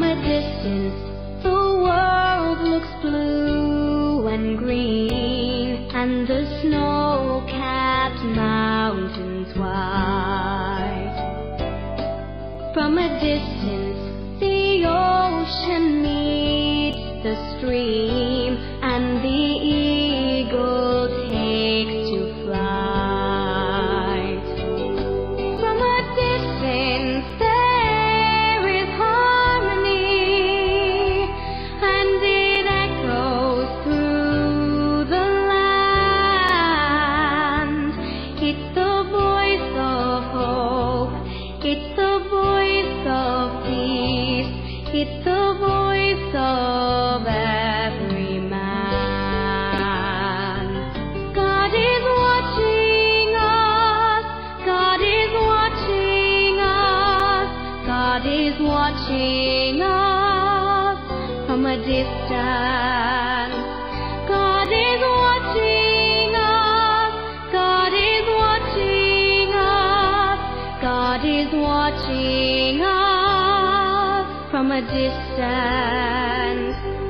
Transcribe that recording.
a distance, the world looks blue and green, and the snow-capped mountains white. From a distance, the ocean meets the stream, and the eagle takes to flight. From a distance, there is harmony, and it echoes through the land. It's the voice of hope, it's the voice of peace, it's the voice of every man. God is watching us, God is watching us, God is watching us from a distance. God is watching us, God is watching us, God is watching us from a distance.